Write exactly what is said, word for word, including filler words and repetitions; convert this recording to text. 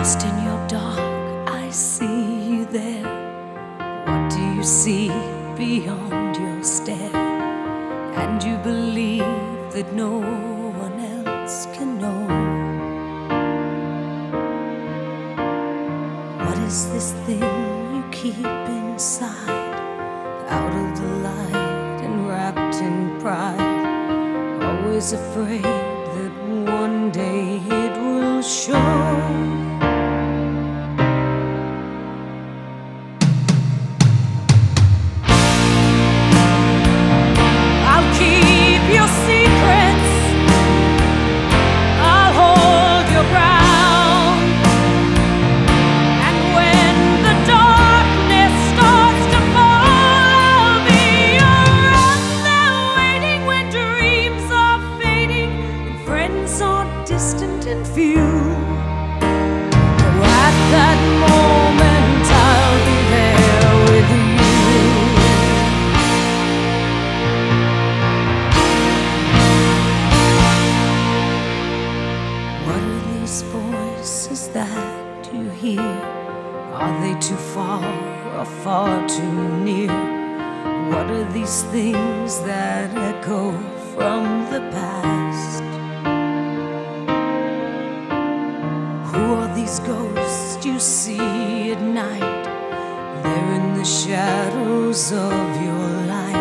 Lost in your dark, I see you there. What do you see beyond your stare? And you believe that no one else can know. What is this thing you keep inside, out of the light and wrapped in pride, always afraid that one day it will show? Distant and few, oh, at that moment I'll be there with you. What are these voices that you hear? Are they too far or far too near? What are these things that echo from the past? Who are these ghosts you see at night? They're in the shadows of your life.